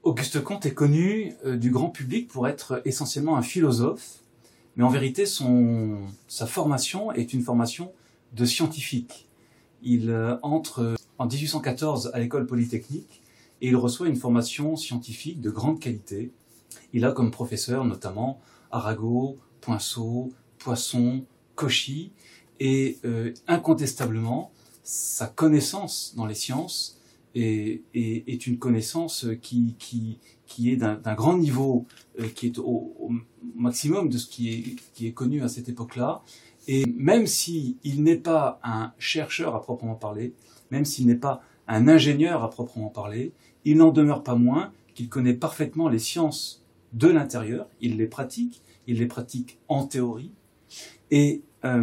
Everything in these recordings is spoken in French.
Auguste Comte est connu du grand public pour être essentiellement un philosophe, mais en vérité sa formation est une formation de scientifique. Il entre en 1814 à l'école polytechnique et il reçoit une formation scientifique de grande qualité. Il a comme professeur notamment Arago, Poinsot, Poisson, Cauchy, et incontestablement sa connaissance dans les sciences est une connaissance qui est d'un grand niveau, qui est au maximum de ce qui est connu à cette époque-là. Et même s'il n'est pas un chercheur à proprement parler, même s'il n'est pas un ingénieur à proprement parler, il n'en demeure pas moins qu'il connaît parfaitement les sciences de l'intérieur, il les pratique en théorie, et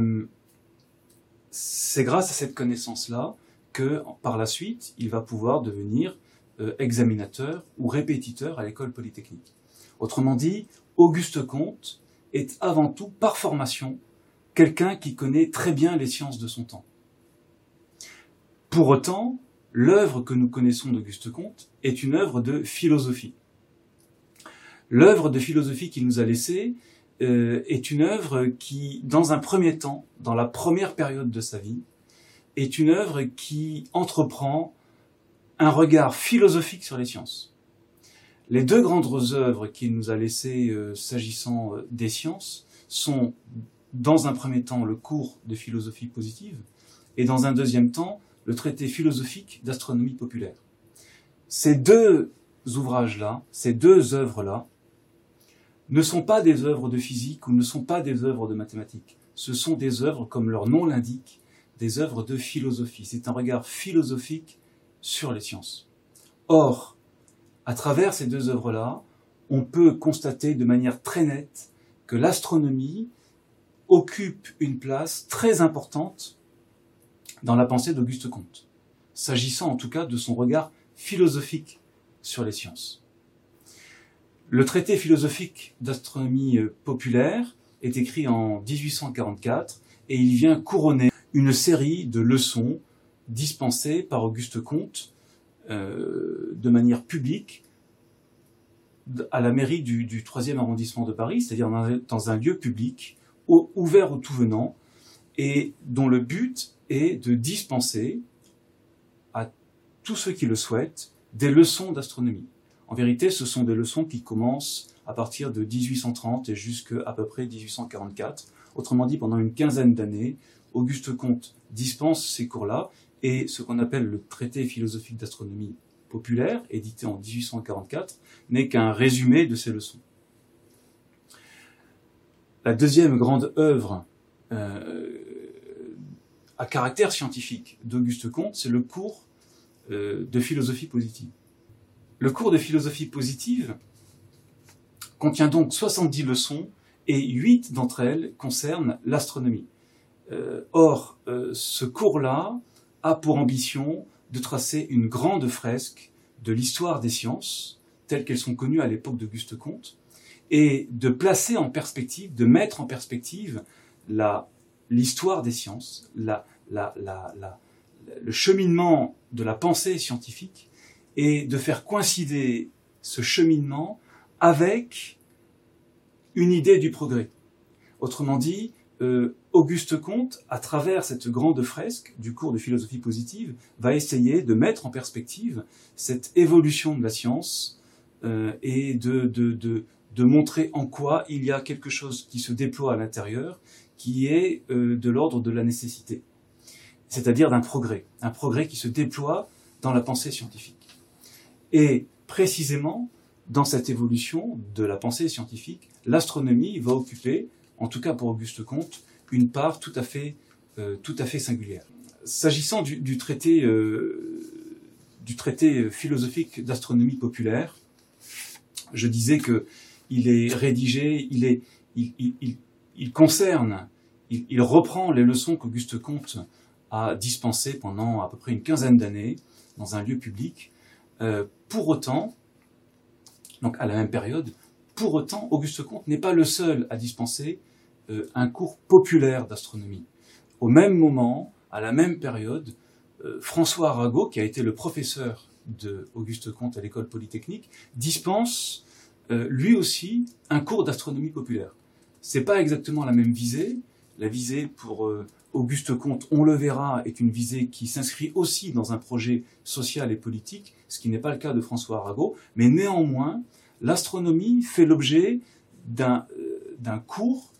c'est grâce à cette connaissance-là que, par la suite, il va pouvoir devenir examinateur ou répétiteur à l'école polytechnique. Autrement dit, Auguste Comte est avant tout, par formation, quelqu'un qui connaît très bien les sciences de son temps. Pour autant, l'œuvre que nous connaissons d'Auguste Comte est une œuvre de philosophie. L'œuvre de philosophie qu'il nous a laissée est une œuvre qui, dans un premier temps, dans la première période de sa vie, est une œuvre qui entreprend un regard philosophique sur les sciences. Les deux grandes œuvres qu'il nous a laissées s'agissant des sciences sont, dans un premier temps, le cours de philosophie positive et, dans un deuxième temps, le traité philosophique d'astronomie populaire. Ces deux ouvrages-là, ces deux œuvres-là, ne sont pas des œuvres de physique ou ne sont pas des œuvres de mathématiques. Ce sont des œuvres, comme leur nom l'indique, des œuvres de philosophie. C'est un regard philosophique sur les sciences. Or, à travers ces deux œuvres-là, on peut constater de manière très nette que l'astronomie occupe une place très importante dans la pensée d'Auguste Comte, s'agissant en tout cas de son regard philosophique sur les sciences. Le traité philosophique d'astronomie populaire est écrit en 1844 et il vient couronner une série de leçons dispensées par Auguste Comte de manière publique à la mairie du 3e arrondissement de Paris, c'est-à-dire dans un lieu public ouvert aux tout venants et dont le but est de dispenser à tous ceux qui le souhaitent des leçons d'astronomie. En vérité, ce sont des leçons qui commencent à partir de 1830 et jusqu'à peu près 1844. Autrement dit, pendant une quinzaine d'années, Auguste Comte dispense ces cours-là et ce qu'on appelle le traité philosophique d'astronomie populaire, édité en 1844, n'est qu'un résumé de ces leçons. La deuxième grande œuvre à caractère scientifique d'Auguste Comte, c'est le cours de philosophie positive. Le cours de philosophie positive contient donc 70 leçons et 8 d'entre elles concernent l'astronomie. Or, ce cours-là a pour ambition de tracer une grande fresque de l'histoire des sciences, telles qu'elles sont connues à l'époque d'Auguste Comte, et de placer en perspective, de mettre en perspective l'histoire des sciences, le cheminement de la pensée scientifique, et de faire coïncider ce cheminement avec une idée du progrès. Autrement dit, Auguste Comte, à travers cette grande fresque du cours de philosophie positive, va essayer de mettre en perspective cette évolution de la science et de montrer en quoi il y a quelque chose qui se déploie à l'intérieur, qui est de l'ordre de la nécessité, c'est-à-dire d'un progrès qui se déploie dans la pensée scientifique. Et précisément, dans cette évolution de la pensée scientifique, l'astronomie va occuper, en tout cas pour Auguste Comte, une part tout à fait singulière. S'agissant du traité philosophique d'astronomie populaire, je disais que il est rédigé, il reprend les leçons qu'Auguste Comte a dispensées pendant à peu près une quinzaine d'années dans un lieu public. Pour autant, donc à la même période, pour autant, Auguste Comte n'est pas le seul à dispenser un cours populaire d'astronomie. Au même moment, à la même période, François Arago, qui a été le professeur d'Auguste Comte à l'École polytechnique, dispense lui aussi un cours d'astronomie populaire. C'est pas exactement la même visée. La visée pour Auguste Comte, on le verra, est une visée qui s'inscrit aussi dans un projet social et politique, ce qui n'est pas le cas de François Arago, mais néanmoins, l'astronomie fait l'objet d'un cours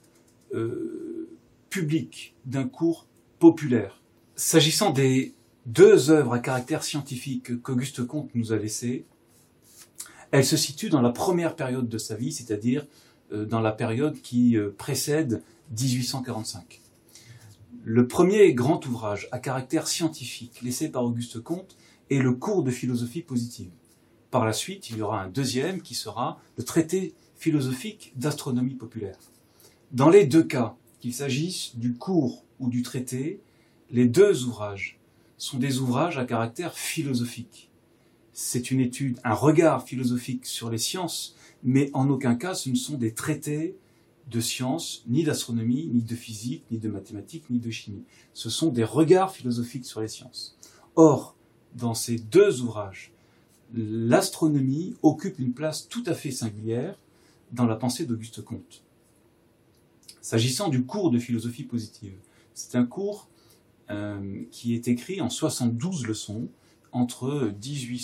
public, d'un cours populaire. S'agissant des deux œuvres à caractère scientifique qu'Auguste Comte nous a laissées, elles se situent dans la première période de sa vie, c'est-à-dire dans la période qui précède 1845. Le premier grand ouvrage à caractère scientifique laissé par Auguste Comte est le cours de philosophie positive. Par la suite, il y aura un deuxième qui sera le traité philosophique d'astronomie populaire. Dans les deux cas, qu'il s'agisse du cours ou du traité, les deux ouvrages sont des ouvrages à caractère philosophique. C'est une étude, un regard philosophique sur les sciences, mais en aucun cas ce ne sont des traités de sciences, ni d'astronomie, ni de physique, ni de mathématiques, ni de chimie. Ce sont des regards philosophiques sur les sciences. Or, dans ces deux ouvrages, l'astronomie occupe une place tout à fait singulière dans la pensée d'Auguste Comte. S'agissant du cours de philosophie positive, c'est un cours qui est écrit en 72 leçons entre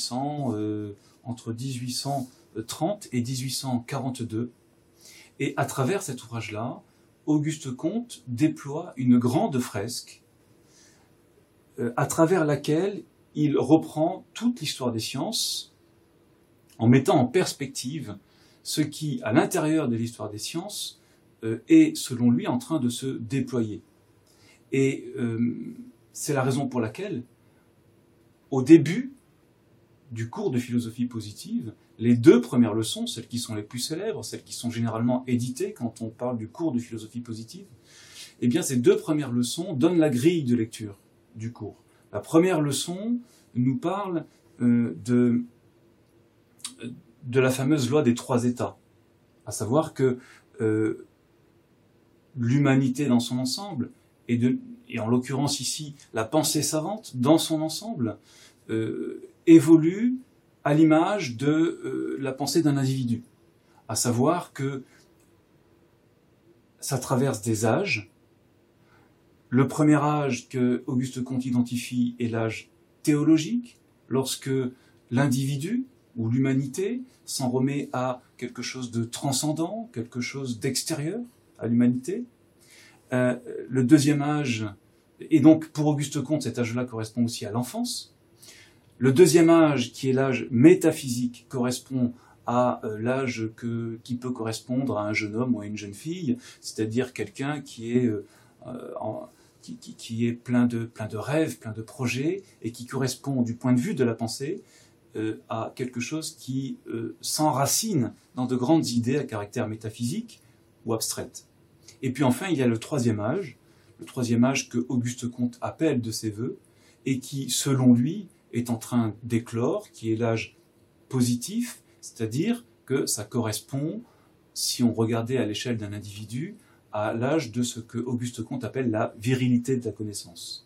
1830 et 1842. Et à travers cet ouvrage-là, Auguste Comte déploie une grande fresque à travers laquelle il reprend toute l'histoire des sciences en mettant en perspective ce qui, à l'intérieur de l'histoire des sciences, est, selon lui, en train de se déployer. Et c'est la raison pour laquelle, au début du cours de philosophie positive, les deux premières leçons, celles qui sont les plus célèbres, celles qui sont généralement éditées quand on parle du cours de philosophie positive, eh bien ces deux premières leçons donnent la grille de lecture du cours. La première leçon nous parle de la fameuse loi des trois états, à savoir que l'humanité dans son ensemble, et en l'occurrence ici la pensée savante dans son ensemble, évolue à l'image de la pensée d'un individu, à savoir que ça traverse des âges. Le premier âge que Auguste Comte identifie est l'âge théologique, lorsque l'individu ou l'humanité s'en remet à quelque chose de transcendant, quelque chose d'extérieur à l'humanité. Le deuxième âge, et donc pour Auguste Comte cet âge-là correspond aussi à l'enfance. Le deuxième âge, qui est l'âge métaphysique, correspond à l'âge qui peut correspondre à un jeune homme ou à une jeune fille, c'est-à-dire quelqu'un qui est plein de rêves, plein de projets, et qui correspond du point de vue de la pensée à quelque chose qui s'enracine dans de grandes idées à caractère métaphysique ou abstraites. Et puis enfin, il y a le troisième âge que Auguste Comte appelle de ses voeux, et qui, selon lui, est en train d'éclore, qui est l'âge positif, c'est-à-dire que ça correspond, si on regardait à l'échelle d'un individu, à l'âge de ce que Auguste Comte appelle la virilité de la connaissance.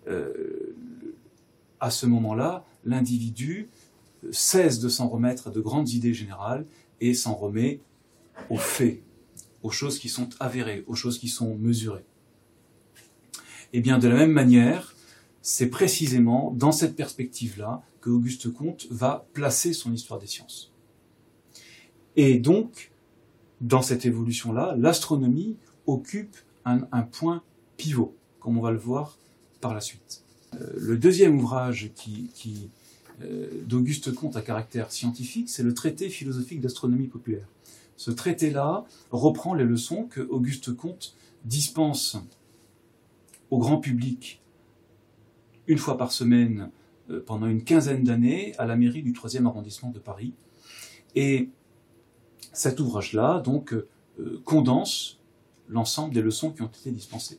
À ce moment-là, l'individu cesse de s'en remettre à de grandes idées générales et s'en remet aux faits, aux choses qui sont avérées, aux choses qui sont mesurées. Et bien, de la même manière, c'est précisément dans cette perspective-là que Auguste Comte va placer son histoire des sciences. Et donc, dans cette évolution-là, l'astronomie occupe un point pivot, comme on va le voir par la suite. Le deuxième ouvrage d'Auguste Comte à caractère scientifique, c'est le traité philosophique d'astronomie populaire. Ce traité-là reprend les leçons que Auguste Comte dispense au grand public une fois par semaine pendant une quinzaine d'années à la mairie du 3e arrondissement de Paris. Et cet ouvrage-là, donc, condense l'ensemble des leçons qui ont été dispensées.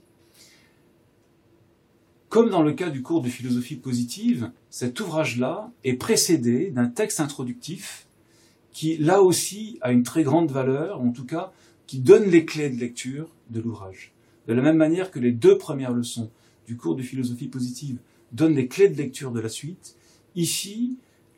Comme dans le cas du cours de philosophie positive, cet ouvrage-là est précédé d'un texte introductif qui, là aussi, a une très grande valeur, en tout cas, qui donne les clés de lecture de l'ouvrage. De la même manière que les deux premières leçons du cours de philosophie positive donnent les clés de lecture de la suite, ici,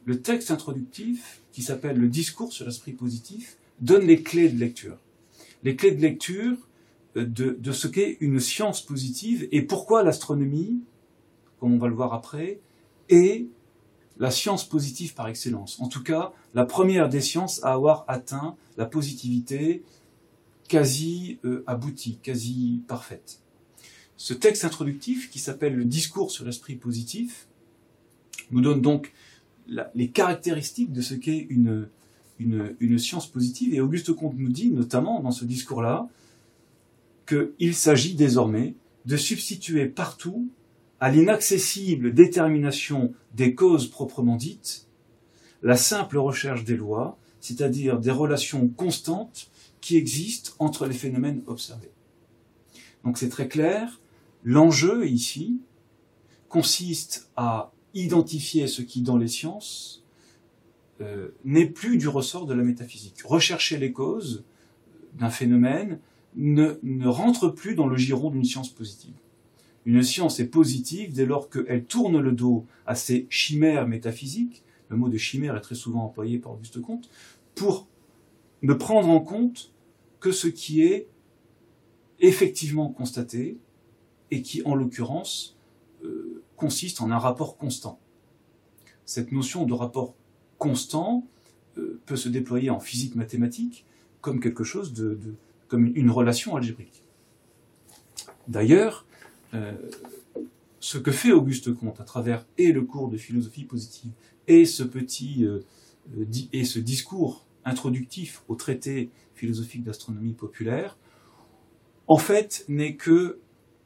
le texte introductif, qui s'appelle le discours sur l'esprit positif, donne les clés de lecture. Les clés de lecture de ce qu'est une science positive et pourquoi l'astronomie, comme on va le voir après, est la science positive par excellence. En tout cas, la première des sciences à avoir atteint la positivité quasi aboutie, quasi parfaite. Ce texte introductif, qui s'appelle le discours sur l'esprit positif, nous donne donc les caractéristiques de ce qu'est une science positive. Et Auguste Comte nous dit, notamment dans ce discours-là, qu'il s'agit désormais de substituer partout à l'inaccessible détermination des causes proprement dites la simple recherche des lois, c'est-à-dire des relations constantes qui existent entre les phénomènes observés. Donc c'est très clair, l'enjeu ici consiste à identifier ce qui, dans les sciences, n'est plus du ressort de la métaphysique. Rechercher les causes d'un phénomène ne rentre plus dans le giron d'une science positive. Une science est positive dès lors qu'elle tourne le dos à ces chimères métaphysiques, le mot de chimère est très souvent employé par Auguste Comte, pour ne prendre en compte que ce qui est effectivement constaté et qui, en l'occurrence, consiste en un rapport constant. Cette notion de rapport constant peut se déployer en physique mathématique comme quelque chose comme une relation algébrique. D'ailleurs, ce que fait Auguste Comte à travers et le cours de philosophie positive et ce discours introductif au traité philosophique d'astronomie populaire, en fait, n'est que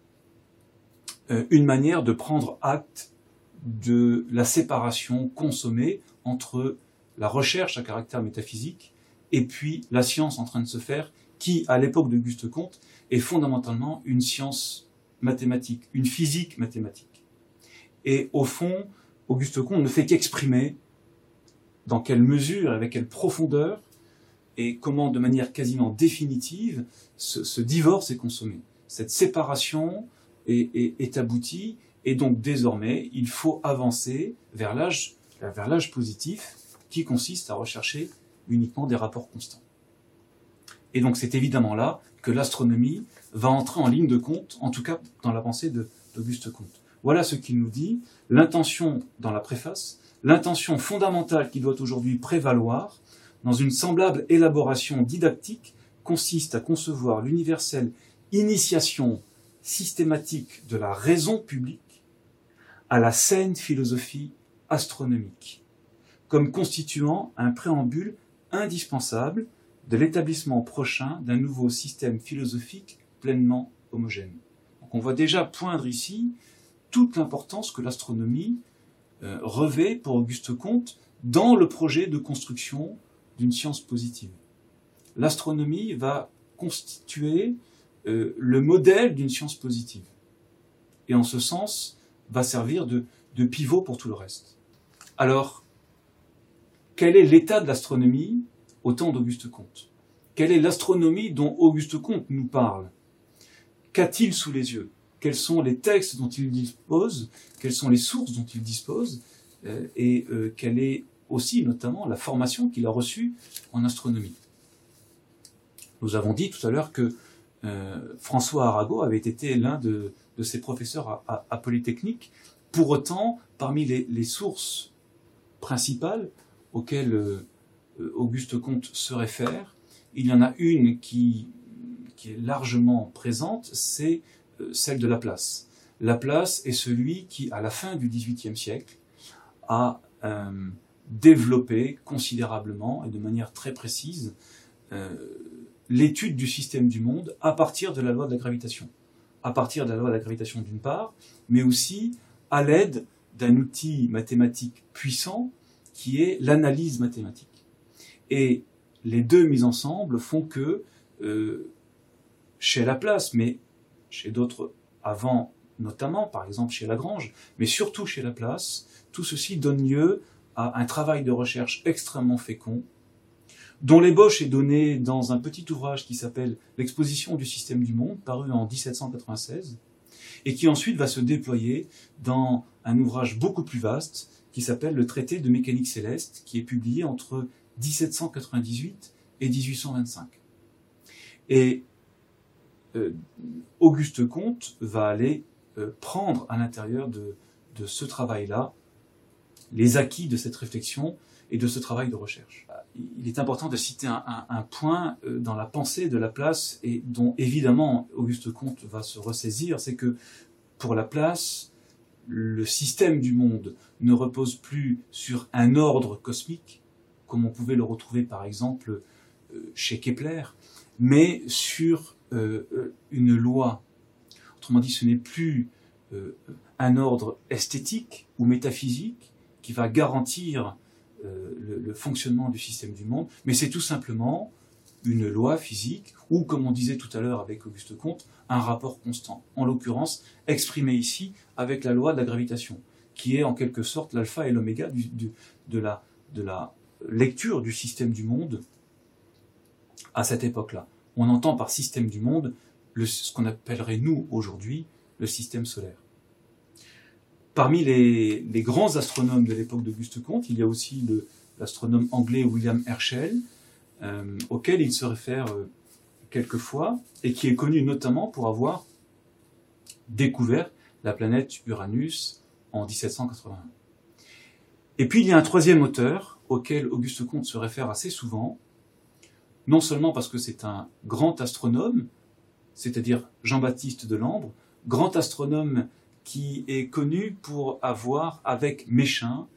une manière de prendre acte de la séparation consommée entre la recherche à caractère métaphysique et puis la science en train de se faire, qui, à l'époque d'Auguste Comte, est fondamentalement une science mathématique, une physique mathématique. Et au fond, Auguste Comte ne fait qu'exprimer dans quelle mesure, avec quelle profondeur, et comment, de manière quasiment définitive, ce divorce est consommé. Cette séparation est aboutie, et donc désormais, il faut avancer vers l'âge positif, qui consiste à rechercher uniquement des rapports constants. Et donc c'est évidemment là que l'astronomie va entrer en ligne de compte, en tout cas dans la pensée d'Auguste Comte. Voilà ce qu'il nous dit, l'intention dans la préface, l'intention fondamentale qui doit aujourd'hui prévaloir dans une semblable élaboration didactique consiste à concevoir l'universelle initiation systématique de la raison publique à la saine philosophie astronomique, comme constituant un préambule indispensable de l'établissement prochain d'un nouveau système philosophique pleinement homogène. Donc on voit déjà poindre ici toute l'importance que l'astronomie revêt pour Auguste Comte dans le projet de construction d'une science positive. L'astronomie va constituer le modèle d'une science positive. Et en ce sens, va servir de pivot pour tout le reste. Alors, quel est l'état de l'astronomie au temps d'Auguste Comte? Quelle est l'astronomie dont Auguste Comte nous parle? Qu'a-t-il sous les yeux? Quels sont les textes dont il dispose? Quelles sont les sources dont il dispose? Quelle est aussi, notamment, la formation qu'il a reçue en astronomie? Nous avons dit tout à l'heure que François Arago avait été l'un de ses professeurs à Polytechnique. Pour autant, parmi les sources principales auxquelles Auguste Comte se réfère, il y en a une qui est largement présente, c'est celle de Laplace. Laplace est celui qui, à la fin du XVIIIe siècle, a développé considérablement et de manière très précise l'étude du système du monde à partir de la loi de la gravitation. À partir de la loi de la gravitation d'une part, mais aussi à l'aide d'un outil mathématique puissant qui est l'analyse mathématique. Et les deux mis ensemble font que, chez Laplace, mais chez d'autres avant notamment, par exemple chez Lagrange, mais surtout chez Laplace, tout ceci donne lieu à un travail de recherche extrêmement fécond, dont l'ébauche est donnée dans un petit ouvrage qui s'appelle « L'exposition du système du monde », paru en 1796, et qui ensuite va se déployer dans un ouvrage beaucoup plus vaste, qui s'appelle le traité de mécanique céleste, qui est publié entre 1798 et 1825. Et Auguste Comte va aller prendre à l'intérieur de ce travail-là les acquis de cette réflexion et de ce travail de recherche. Il est important de citer un point dans la pensée de Laplace, et dont évidemment Auguste Comte va se ressaisir, c'est que pour Laplace, le système du monde ne repose plus sur un ordre cosmique, comme on pouvait le retrouver par exemple chez Kepler, mais sur une loi. Autrement dit, ce n'est plus un ordre esthétique ou métaphysique qui va garantir le fonctionnement du système du monde, mais c'est tout simplement une loi physique, ou comme on disait tout à l'heure avec Auguste Comte, un rapport constant. En l'occurrence, exprimé ici avec la loi de la gravitation, qui est en quelque sorte l'alpha et l'oméga de la lecture du système du monde à cette époque-là. On entend par système du monde ce qu'on appellerait nous aujourd'hui le système solaire. Parmi les grands astronomes de l'époque d'Auguste Comte, il y a aussi l'astronome anglais William Herschel, auquel il se réfère quelquefois, et qui est connu notamment pour avoir découvert la planète Uranus en 1781. Et puis il y a un troisième auteur auquel Auguste Comte se réfère assez souvent, non seulement parce que c'est un grand astronome, c'est-à-dire Jean-Baptiste Delambre, grand astronome qui est connu pour avoir, avec Méchain,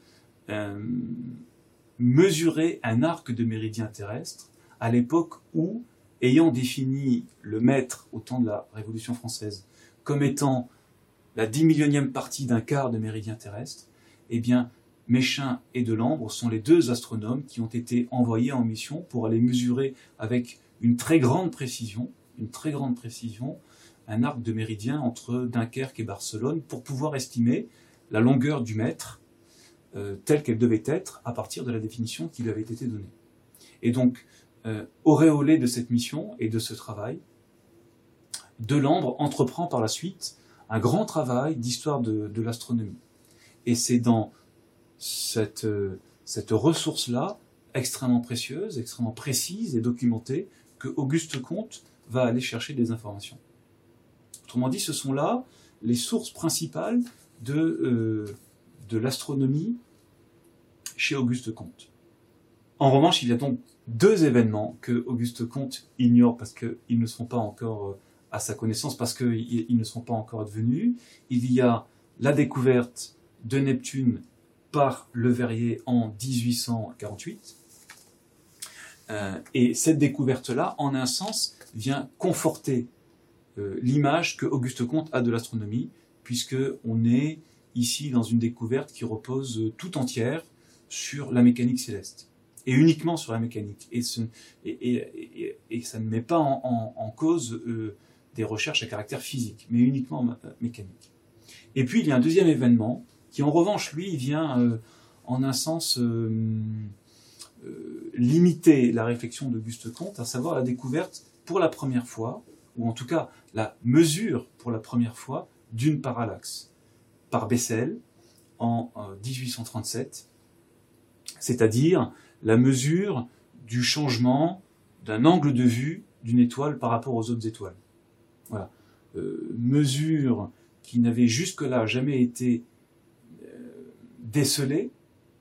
mesuré un arc de méridien terrestre à l'époque où, ayant défini le mètre au temps de la Révolution française comme étant la 10 millionième partie d'un quart de méridien terrestre, eh bien, Méchain et Delambre sont les deux astronomes qui ont été envoyés en mission pour aller mesurer avec une très grande précision, un arc de méridien entre Dunkerque et Barcelone pour pouvoir estimer la longueur du mètre telle qu'elle devait être à partir de la définition qui lui avait été donnée. Et donc, auréolé de cette mission et de ce travail, Delambre entreprend par la suite un grand travail d'histoire de l'astronomie. Et c'est dans cette ressource-là, extrêmement précieuse, extrêmement précise et documentée, que Auguste Comte va aller chercher des informations. Autrement dit, ce sont là les sources principales de l'astronomie chez Auguste Comte. En revanche, il y a donc deux événements que Auguste Comte ignore parce qu'ils ne sont pas encore à sa connaissance, parce qu'ils ne sont pas encore advenus. Il y a la découverte de Neptune par Leverrier en 1848. Et cette découverte-là, en un sens, vient conforter l'image que Auguste Comte a de l'astronomie, puisqu'on est ici dans une découverte qui repose tout entière sur la mécanique céleste, et uniquement sur la mécanique. Et ça ne met pas en cause des recherches à caractère physique, mais uniquement mécanique. Et puis il y a un deuxième événement, qui en revanche, lui, vient en un sens limiter la réflexion d'Auguste Comte, à savoir la découverte pour la première fois, ou en tout cas la mesure pour la première fois d'une parallaxe par Bessel en 1837, c'est-à-dire la mesure du changement d'un angle de vue d'une étoile par rapport aux autres étoiles. Voilà. Mesure qui n'avait jusque-là jamais été décelée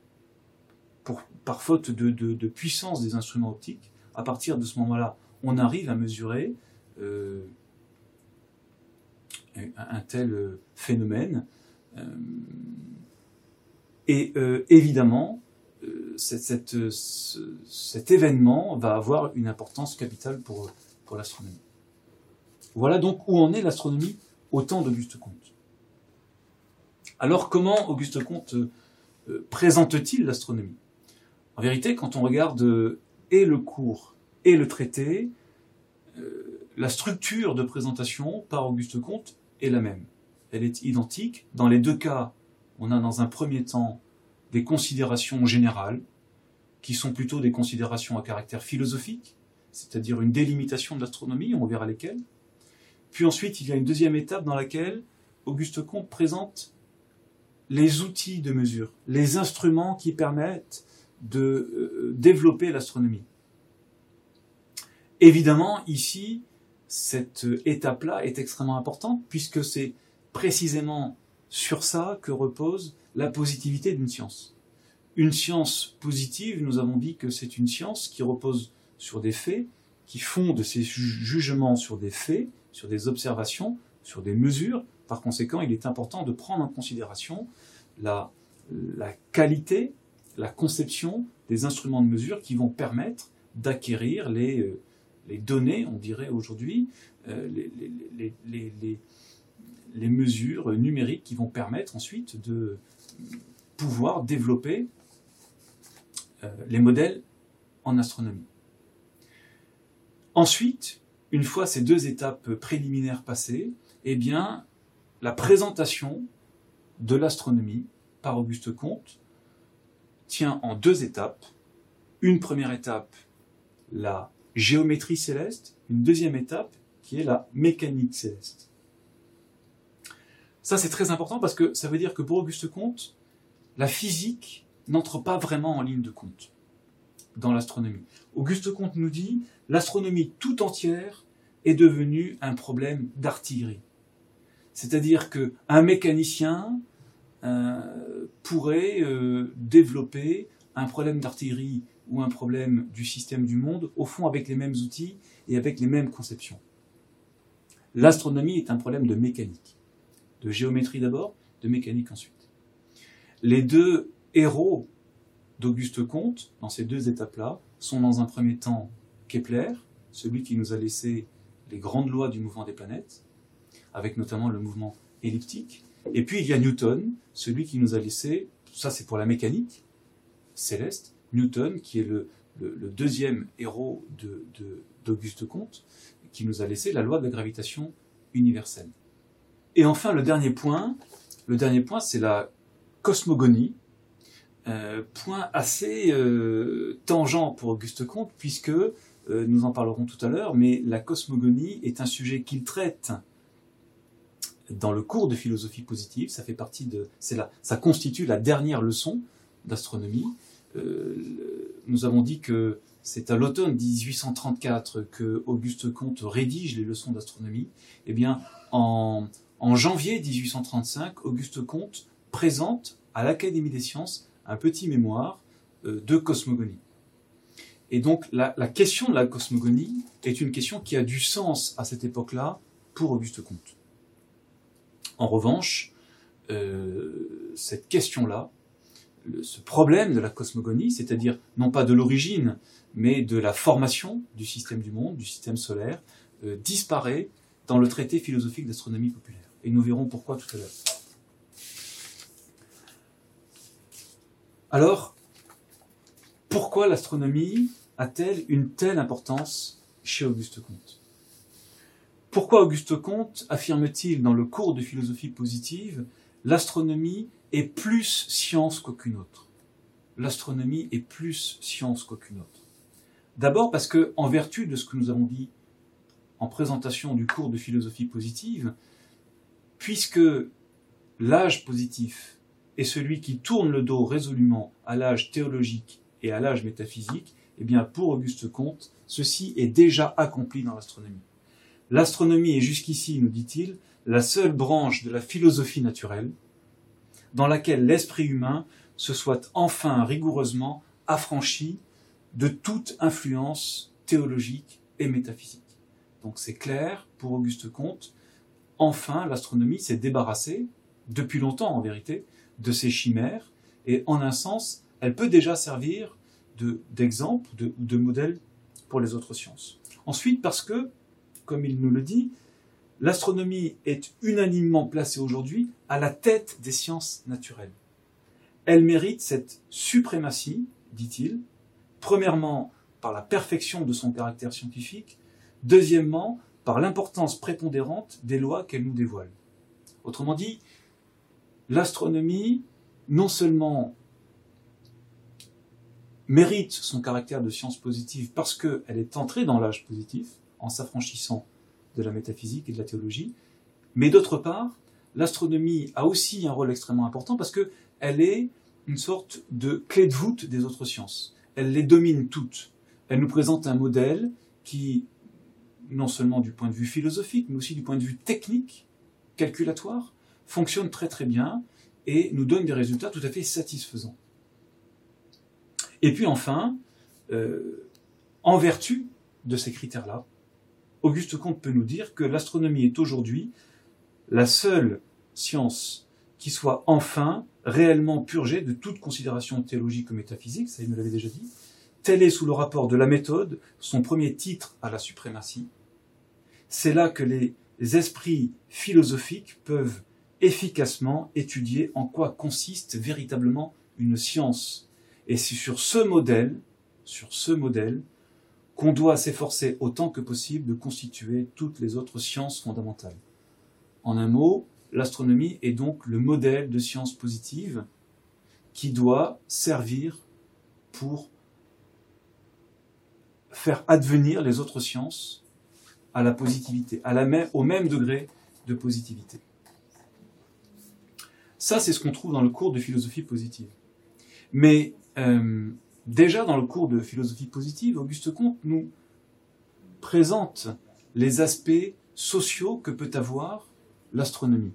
par faute de puissance des instruments optiques. À partir de ce moment-là, on arrive à mesurer un tel phénomène. Et évidemment, cet événement va avoir une importance capitale pour l'astronomie. Voilà donc où en est l'astronomie au temps d'Auguste Comte. Alors comment Auguste Comte présente-t-il l'astronomie ? En vérité, quand on regarde et le cours et le traité, la structure de présentation par Auguste Comte est la même. Elle est identique. Dans les deux cas, on a dans un premier temps des considérations générales, qui sont plutôt des considérations à caractère philosophique, c'est-à-dire une délimitation de l'astronomie, on verra lesquelles. Puis ensuite, il y a une deuxième étape dans laquelle Auguste Comte présente les outils de mesure, les instruments qui permettent de développer l'astronomie. Évidemment, ici, cette étape-là est extrêmement importante puisque c'est précisément sur ça que repose la positivité d'une science. Une science positive, nous avons dit que c'est une science qui repose sur des faits, qui fonde ses jugements sur des faits, sur des observations, sur des mesures. Par conséquent, il est important de prendre en considération la qualité, la conception des instruments de mesure qui vont permettre d'acquérir les données, on dirait aujourd'hui, les mesures numériques qui vont permettre ensuite de pouvoir développer les modèles en astronomie. Ensuite, une fois ces deux étapes préliminaires passées, eh bien, la présentation de l'astronomie par Auguste Comte tient en deux étapes. Une première étape, la géométrie céleste, une deuxième étape qui est la mécanique céleste. Ça, c'est très important parce que ça veut dire que pour Auguste Comte, la physique n'entre pas vraiment en ligne de compte dans l'astronomie. Auguste Comte nous dit l'astronomie tout entière est devenue un problème d'artillerie. C'est-à-dire qu'un mécanicien pourrait développer un problème d'artillerie ou un problème du système du monde, au fond avec les mêmes outils et avec les mêmes conceptions. L'astronomie est un problème de mécanique. De géométrie d'abord, de mécanique ensuite. Les deux héros d'Auguste Comte, dans ces deux étapes-là, sont dans un premier temps Kepler, celui qui nous a laissé les grandes lois du mouvement des planètes, avec notamment le mouvement elliptique. Et puis il y a Newton, celui qui nous a laissé, ça c'est pour la mécanique céleste, Newton qui est le deuxième héros d'Auguste Comte, qui nous a laissé la loi de la gravitation universelle. Et enfin le dernier point c'est la cosmogonie, point assez tangent pour Auguste Comte, puisque, nous en parlerons tout à l'heure, mais la cosmogonie est un sujet qu'il traite dans le cours de philosophie positive, ça fait partie ça constitue la dernière leçon d'astronomie. Nous avons dit que c'est à l'automne 1834 que Auguste Comte rédige les leçons d'astronomie. Eh bien, en janvier 1835, Auguste Comte présente à l'Académie des sciences un petit mémoire de cosmogonie. Et donc, la question de la cosmogonie est une question qui a du sens à cette époque-là pour Auguste Comte. En revanche, cette question-là, ce problème de la cosmogonie, c'est-à-dire non pas de l'origine, mais de la formation du système du monde, du système solaire, disparaît dans le traité philosophique d'astronomie populaire. Et nous verrons pourquoi tout à l'heure. Alors, pourquoi l'astronomie a-t-elle une telle importance chez Auguste Comte ? Pourquoi Auguste Comte affirme-t-il dans le cours de philosophie positive « L'astronomie est plus science qu'aucune autre ». L'astronomie est plus science qu'aucune autre. D'abord parce que, en vertu de ce que nous avons dit en présentation du cours de philosophie positive, puisque l'âge positif est celui qui tourne le dos résolument à l'âge théologique et à l'âge métaphysique, eh bien pour Auguste Comte, ceci est déjà accompli dans l'astronomie. L'astronomie est jusqu'ici, nous dit-il, la seule branche de la philosophie naturelle dans laquelle l'esprit humain se soit enfin rigoureusement affranchi de toute influence théologique et métaphysique. Donc c'est clair, pour Auguste Comte, enfin l'astronomie s'est débarrassée, depuis longtemps en vérité, de ces chimères, et en un sens, elle peut déjà servir d'exemple ou de modèle pour les autres sciences. Ensuite, parce que, comme il nous le dit, l'astronomie est unanimement placée aujourd'hui à la tête des sciences naturelles. Elle mérite cette suprématie, dit-il, premièrement par la perfection de son caractère scientifique, deuxièmement par l'importance prépondérante des lois qu'elle nous dévoile. Autrement dit, l'astronomie, non seulement mérite son caractère de science positive parce qu'elle est entrée dans l'âge positif, en s'affranchissant de la métaphysique et de la théologie, mais d'autre part, l'astronomie a aussi un rôle extrêmement important parce qu'elle est une sorte de clé de voûte des autres sciences. Elle les domine toutes. Elle nous présente un modèle qui, non seulement du point de vue philosophique, mais aussi du point de vue technique, calculatoire, fonctionne très très bien et nous donne des résultats tout à fait satisfaisants. Et puis enfin, en vertu de ces critères-là, Auguste Comte peut nous dire que l'astronomie est aujourd'hui la seule science qui soit enfin réellement purgée de toute considération théologique ou métaphysique, ça il me l'avait déjà dit. Tel est, sous le rapport de la méthode, son premier titre à la suprématie. C'est là que les esprits philosophiques peuvent efficacement étudier en quoi consiste véritablement une science. Et c'est sur ce modèle, qu'on doit s'efforcer autant que possible de constituer toutes les autres sciences fondamentales. En un mot, l'astronomie est donc le modèle de science positive qui doit servir pour faire advenir les autres sciences à la positivité, au même degré de positivité. Ça, c'est ce qu'on trouve dans le cours de philosophie positive. Mais déjà dans le cours de philosophie positive, Auguste Comte nous présente les aspects sociaux que peut avoir l'astronomie.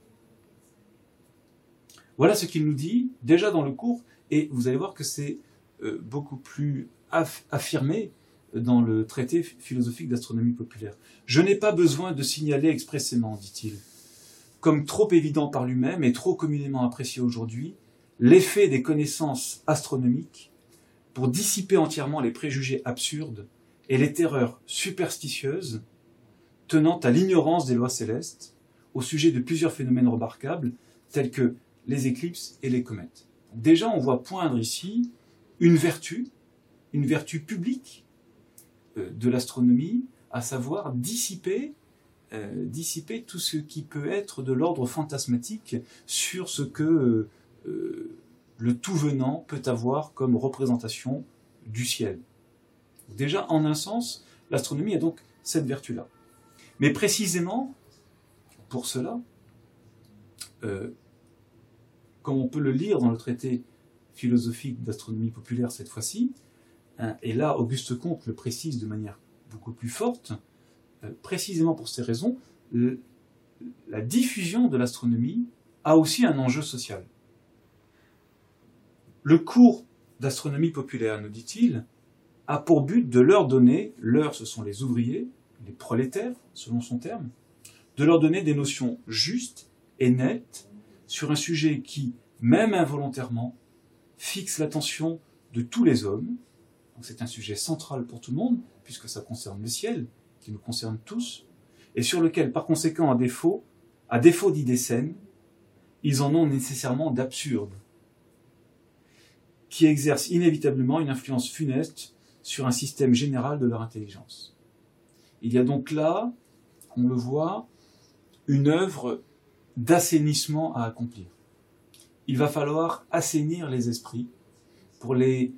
Voilà ce qu'il nous dit déjà dans le cours, et vous allez voir que c'est beaucoup plus affirmé dans le traité philosophique d'astronomie populaire. Je n'ai pas besoin de signaler expressément, dit-il, comme trop évident par lui-même et trop communément apprécié aujourd'hui, l'effet des connaissances astronomiques pour dissiper entièrement les préjugés absurdes et les terreurs superstitieuses tenant à l'ignorance des lois célestes au sujet de plusieurs phénomènes remarquables tels que les éclipses et les comètes. Déjà, on voit poindre ici une vertu publique de l'astronomie, à savoir dissiper tout ce qui peut être de l'ordre fantasmatique sur ce que le tout venant peut avoir comme représentation du ciel. Déjà, en un sens, l'astronomie a donc cette vertu-là. Mais précisément, pour cela, comme on peut le lire dans le traité philosophique d'astronomie populaire cette fois-ci, et là Auguste Comte le précise de manière beaucoup plus forte, précisément pour ces raisons, la diffusion de l'astronomie a aussi un enjeu social. Le cours d'astronomie populaire, nous dit-il, a pour but de leur donner, ce sont les ouvriers, les prolétaires, selon son terme, de leur donner des notions justes et nettes sur un sujet qui, même involontairement, fixe l'attention de tous les hommes. Donc c'est un sujet central pour tout le monde, puisque ça concerne le ciel, qui nous concerne tous, et sur lequel, par conséquent, à défaut d'idées saines, ils en ont nécessairement d'absurdes, qui exercent inévitablement une influence funeste sur un système général de leur intelligence. Il y a donc là, on le voit, une œuvre d'assainissement à accomplir. Il va falloir assainir les esprits pour les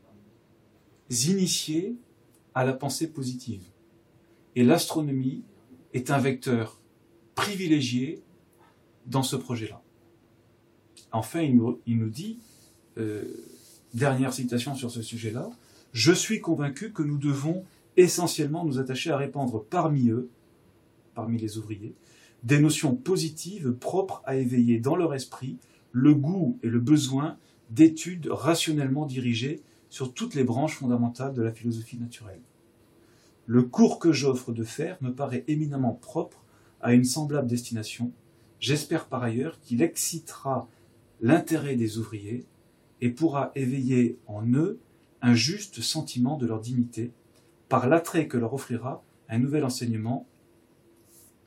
initier à la pensée positive. Et l'astronomie est un vecteur privilégié dans ce projet-là. Enfin, il nous dit, dernière citation sur ce sujet-là, « Je suis convaincu que nous devons essentiellement nous attacher à répandre parmi eux, parmi les ouvriers, des notions positives propres à éveiller dans leur esprit le goût et le besoin d'études rationnellement dirigées sur toutes les branches fondamentales de la philosophie naturelle. Le cours que j'offre de faire me paraît éminemment propre à une semblable destination. J'espère par ailleurs qu'il excitera l'intérêt des ouvriers et pourra éveiller en eux un juste sentiment de leur dignité par l'attrait que leur offrira un nouvel enseignement théorique. »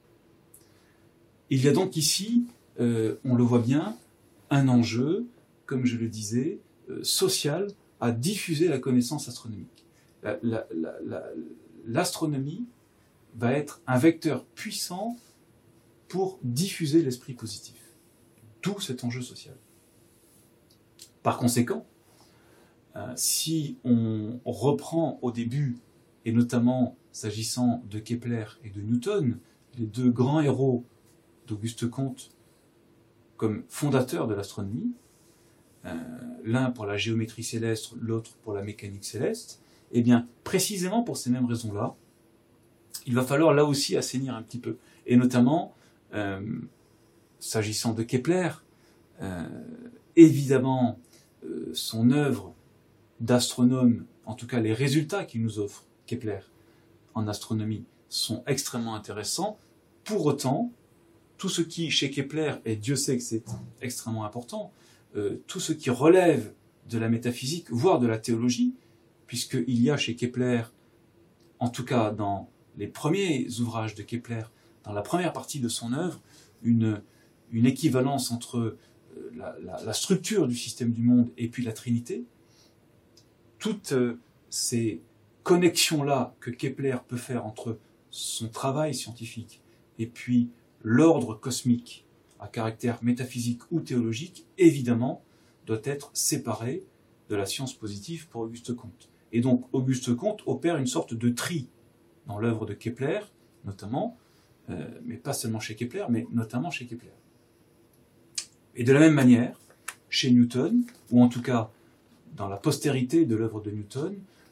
Il y a donc ici, on le voit bien, un enjeu, comme je le disais, social à diffuser la connaissance astronomique. L'astronomie va être un vecteur puissant pour diffuser l'esprit positif. D'où cet enjeu social. Par conséquent, si on reprend au début, et notamment s'agissant de Kepler et de Newton, les deux grands héros d'Auguste Comte comme fondateur de l'astronomie, l'un pour la géométrie céleste, l'autre pour la mécanique céleste, eh bien, précisément pour ces mêmes raisons-là, il va falloir là aussi assainir un petit peu. Et notamment, s'agissant de Kepler, évidemment, son œuvre d'astronome, en tout cas les résultats qu'il nous offre, Kepler, en astronomie, sont extrêmement intéressants. Pour autant, tout ce qui, chez Kepler, et Dieu sait que c'est extrêmement important, tout ce qui relève de la métaphysique, voire de la théologie, puisqu'il y a chez Kepler, en tout cas dans les premiers ouvrages de Kepler, dans la première partie de son œuvre, une équivalence entre la structure du système du monde et puis la Trinité. Toutes ces connexions-là que Kepler peut faire entre son travail scientifique et puis l'ordre cosmique à caractère métaphysique ou théologique, évidemment, doit être séparé de la science positive pour Auguste Comte. Et donc Auguste Comte opère une sorte de tri dans l'œuvre de Kepler, notamment, mais pas seulement chez Kepler, mais notamment chez Kepler. Et de la même manière, chez Newton, ou en tout cas dans la postérité de l'œuvre de Newton,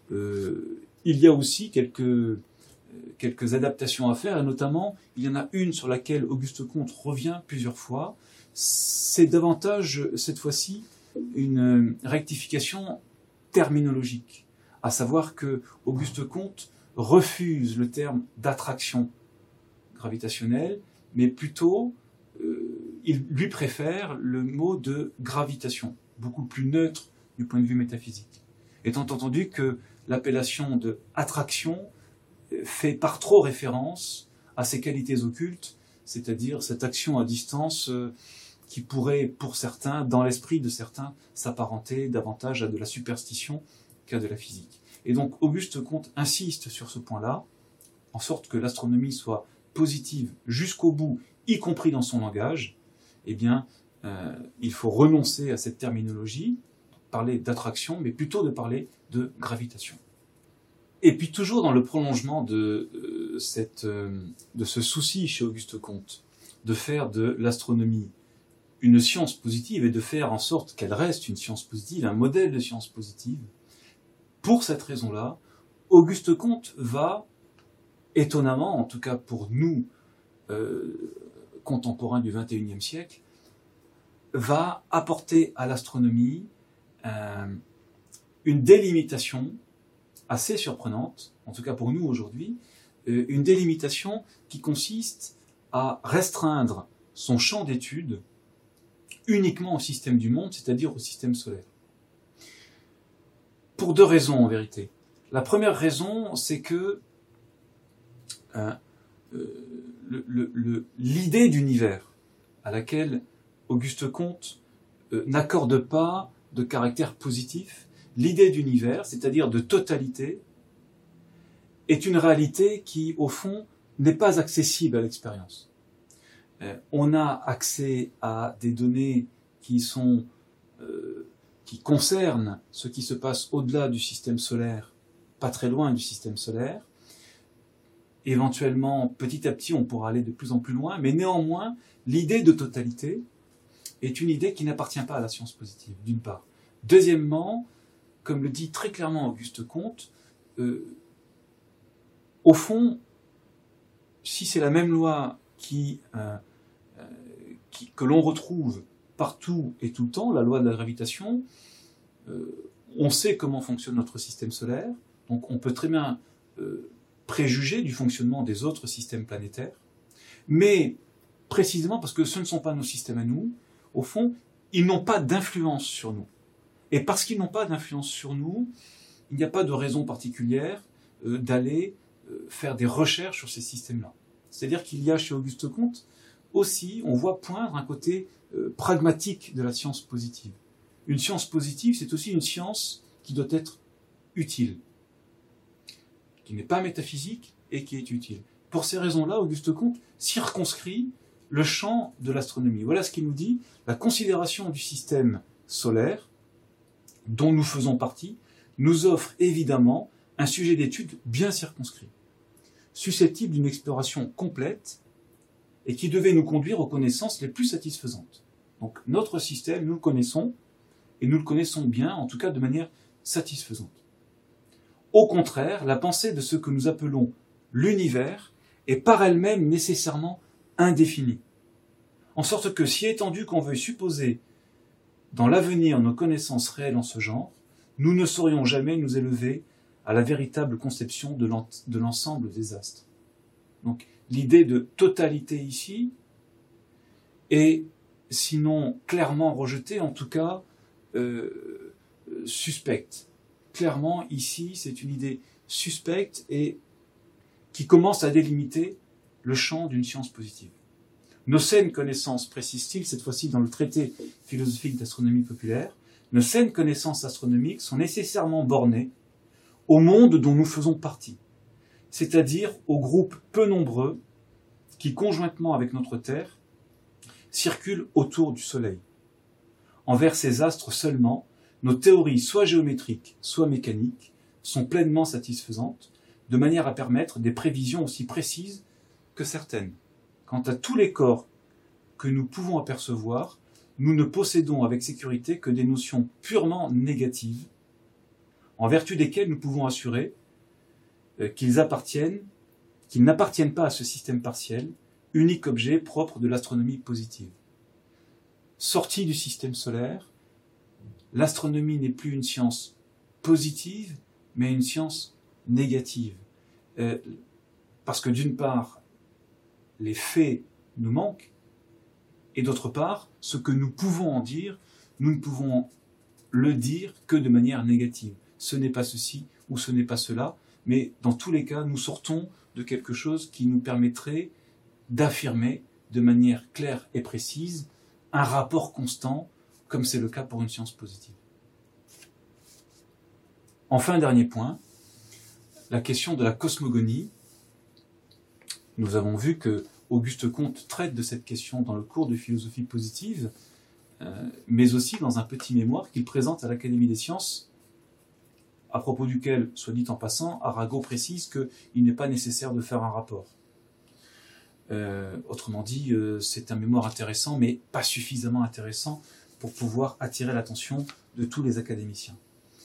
il y a aussi quelques adaptations à faire, et notamment, il y en a une sur laquelle Auguste Comte revient plusieurs fois. C'est davantage, cette fois-ci, une rectification terminologique, à savoir que Auguste Comte refuse le terme d'attraction gravitationnelle, mais plutôt, il lui préfère le mot de gravitation, beaucoup plus neutre du point de vue métaphysique. Étant entendu que l'appellation de attraction fait par trop référence à ses qualités occultes, c'est-à-dire cette action à distance qui pourrait, pour certains, dans l'esprit de certains, s'apparenter davantage à de la superstition qu'à de la physique. Et donc Auguste Comte insiste sur ce point-là, en sorte que l'astronomie soit positive jusqu'au bout, y compris dans son langage. Eh bien, il faut renoncer à cette terminologie, parler d'attraction, mais plutôt de parler de gravitation. Et puis toujours dans le prolongement de ce souci chez Auguste Comte, de faire de l'astronomie une science positive et de faire en sorte qu'elle reste une science positive, un modèle de science positive, pour cette raison-là, Auguste Comte va, étonnamment, en tout cas pour nous, contemporains du XXIe siècle, va apporter à l'astronomie une délimitation assez surprenante, en tout cas pour nous aujourd'hui, une délimitation qui consiste à restreindre son champ d'étude uniquement au système du monde, c'est-à-dire au système solaire. Pour deux raisons en vérité. La première raison, c'est que l'idée d'univers à laquelle Auguste Comte n'accorde pas de caractère positif, l'idée d'univers, c'est-à-dire de totalité, est une réalité qui, au fond, n'est pas accessible à l'expérience. On a accès à des données qui concernent ce qui se passe au-delà du système solaire, pas très loin du système solaire. Éventuellement, petit à petit, on pourra aller de plus en plus loin, mais néanmoins, l'idée de totalité est une idée qui n'appartient pas à la science positive, d'une part. Deuxièmement, comme le dit très clairement Auguste Comte, au fond, si c'est la même loi que l'on retrouve partout et tout le temps, la loi de la gravitation, on sait comment fonctionne notre système solaire, donc on peut très bien préjuger du fonctionnement des autres systèmes planétaires, mais précisément parce que ce ne sont pas nos systèmes à nous, au fond, ils n'ont pas d'influence sur nous. Et parce qu'ils n'ont pas d'influence sur nous, il n'y a pas de raison particulière d'aller faire des recherches sur ces systèmes-là. C'est-à-dire qu'il y a chez Auguste Comte aussi, on voit poindre un côté pragmatique de la science positive. Une science positive, c'est aussi une science qui doit être utile, qui n'est pas métaphysique et qui est utile. Pour ces raisons-là, Auguste Comte circonscrit le champ de l'astronomie. Voilà ce qu'il nous dit: la considération du système solaire, dont nous faisons partie, nous offre évidemment un sujet d'étude bien circonscrit, susceptible d'une exploration complète et qui devait nous conduire aux connaissances les plus satisfaisantes. Donc notre système, nous le connaissons, et nous le connaissons bien, en tout cas de manière satisfaisante. Au contraire, la pensée de ce que nous appelons l'univers est par elle-même nécessairement indéfinie. En sorte que si étendu qu'on veuille supposer dans l'avenir nos connaissances réelles en ce genre, nous ne saurions jamais nous élever à la véritable conception de l'ensemble des astres. Donc l'idée de totalité ici est sinon clairement rejetée, en tout cas suspecte. Clairement ici c'est une idée suspecte et qui commence à délimiter le champ d'une science positive. Nos saines connaissances, précise-t-il, cette fois-ci dans le traité philosophique d'astronomie populaire, nos saines connaissances astronomiques sont nécessairement bornées au monde dont nous faisons partie, c'est-à-dire au groupe peu nombreux qui, conjointement avec notre Terre, circulent autour du Soleil. Envers ces astres seulement, nos théories, soit géométriques, soit mécaniques, sont pleinement satisfaisantes, de manière à permettre des prévisions aussi précises que certaines. Quant à tous les corps que nous pouvons apercevoir, nous ne possédons avec sécurité que des notions purement négatives, en vertu desquelles nous pouvons assurer qu'ils n'appartiennent pas à ce système partiel, unique objet propre de l'astronomie positive. Sortie du système solaire, l'astronomie n'est plus une science positive, mais une science négative. Parce que d'une part, les faits nous manquent, et d'autre part, ce que nous pouvons en dire, nous ne pouvons le dire que de manière négative. Ce n'est pas ceci ou ce n'est pas cela, mais dans tous les cas, nous sortons de quelque chose qui nous permettrait d'affirmer de manière claire et précise un rapport constant, comme c'est le cas pour une science positive. Enfin, dernier point, la question de la cosmogonie. Nous avons vu que Auguste Comte traite de cette question dans le cours de philosophie positive, mais aussi dans un petit mémoire qu'il présente à l'Académie des sciences, à propos duquel, soit dit en passant, Arago précise qu'il n'est pas nécessaire de faire un rapport. Autrement dit, c'est un mémoire intéressant, mais pas suffisamment intéressant pour pouvoir attirer l'attention de tous les académiciens.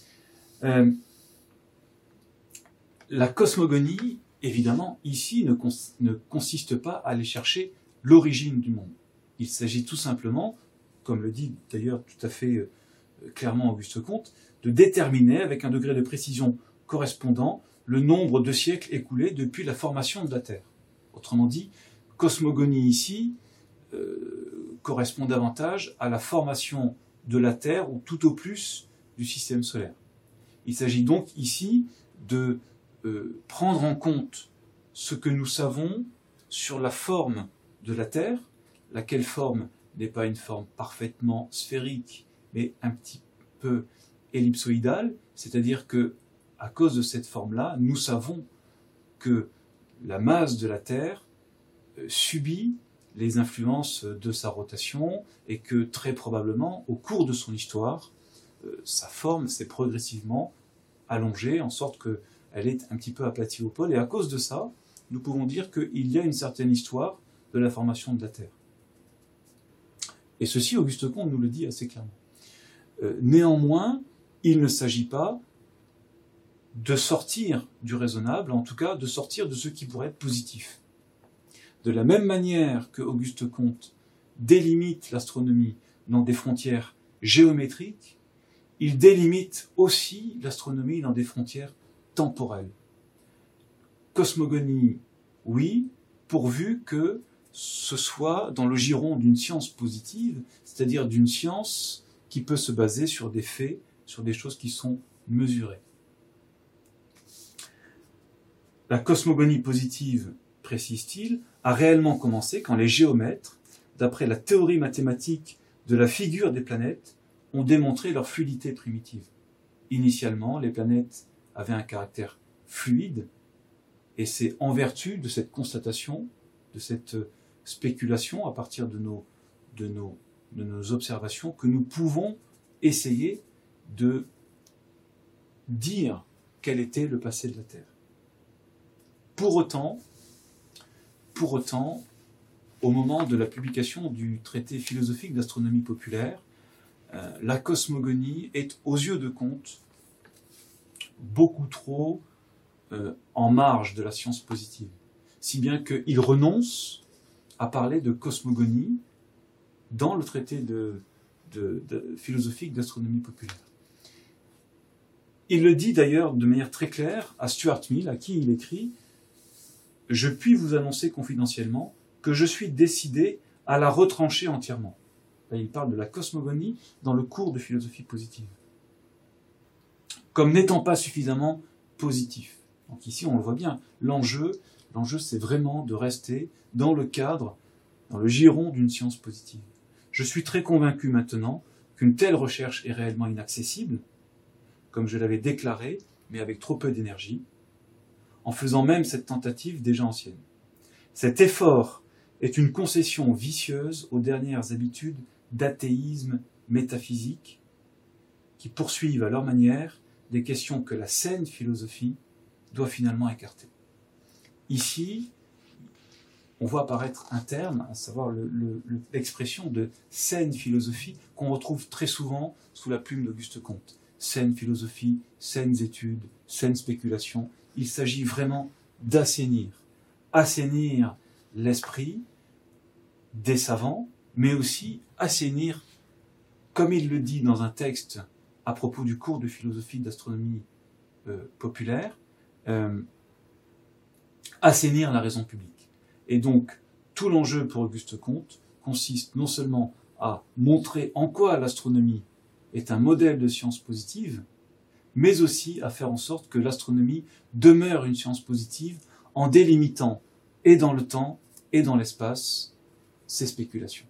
La cosmogonie, évidemment, ici ne consiste pas à aller chercher l'origine du monde. Il s'agit tout simplement, comme le dit d'ailleurs tout à fait clairement Auguste Comte, de déterminer avec un degré de précision correspondant le nombre de siècles écoulés depuis la formation de la Terre. Autrement dit, cosmogonie ici correspond davantage à la formation de la Terre ou tout au plus du système solaire. Il s'agit donc ici de prendre en compte ce que nous savons sur la forme de la Terre, laquelle forme n'est pas une forme parfaitement sphérique, mais un petit peu ellipsoïdale, c'est-à-dire que, à cause de cette forme-là, nous savons que la masse de la Terre subit les influences de sa rotation et que très probablement, au cours de son histoire, sa forme s'est progressivement allongée en sorte qu'elle est un petit peu aplatie au pôle. Et à cause de ça, nous pouvons dire qu'il y a une certaine histoire de la formation de la Terre. Et ceci, Auguste Comte nous le dit assez clairement. Néanmoins, il ne s'agit pas de sortir du raisonnable, en tout cas de sortir de ce qui pourrait être positif. De la même manière que Auguste Comte délimite l'astronomie dans des frontières géométriques, il délimite aussi l'astronomie dans des frontières temporelles. Cosmogonie, oui, pourvu que ce soit dans le giron d'une science positive, c'est-à-dire d'une science qui peut se baser sur des faits, sur des choses qui sont mesurées. La cosmogonie positive, précise-t-il, a réellement commencé quand les géomètres, d'après la théorie mathématique de la figure des planètes, ont démontré leur fluidité primitive. Initialement, les planètes avaient un caractère fluide, et c'est en vertu de cette constatation, de cette spéculation à partir de nos observations, que nous pouvons essayer de dire quel était le passé de la Terre. Pour autant, au moment de la publication du traité philosophique d'astronomie populaire, la cosmogonie est, aux yeux de Comte, beaucoup trop en marge de la science positive, si bien qu'il renonce à parler de cosmogonie dans le traité de philosophique d'astronomie populaire. Il le dit d'ailleurs de manière très claire à Stuart Mill, à qui il écrit « Je puis vous annoncer confidentiellement que je suis décidé à la retrancher entièrement ». Il parle de la cosmogonie dans le cours de philosophie positive, comme n'étant pas suffisamment positif. Donc ici, on le voit bien, l'enjeu, c'est vraiment de rester dans le cadre, dans le giron d'une science positive. Je suis très convaincu maintenant qu'une telle recherche est réellement inaccessible, comme je l'avais déclaré, mais avec trop peu d'énergie, en faisant même cette tentative déjà ancienne. Cet effort est une concession vicieuse aux dernières habitudes d'athéisme métaphysique qui poursuivent à leur manière des questions que la saine philosophie doit finalement écarter. Ici, on voit apparaître un terme, à savoir l'expression de saine philosophie, qu'on retrouve très souvent sous la plume d'Auguste Comte. Saine philosophie, saines études, saine spéculation. Il s'agit vraiment d'assainir l'esprit des savants, mais aussi assainir, comme il le dit dans un texte à propos du cours de philosophie d'astronomie populaire, assainir la raison publique. Et donc, tout l'enjeu pour Auguste Comte consiste non seulement à montrer en quoi l'astronomie est un modèle de science positive, mais aussi à faire en sorte que l'astronomie demeure une science positive en délimitant et dans le temps et dans l'espace ses spéculations.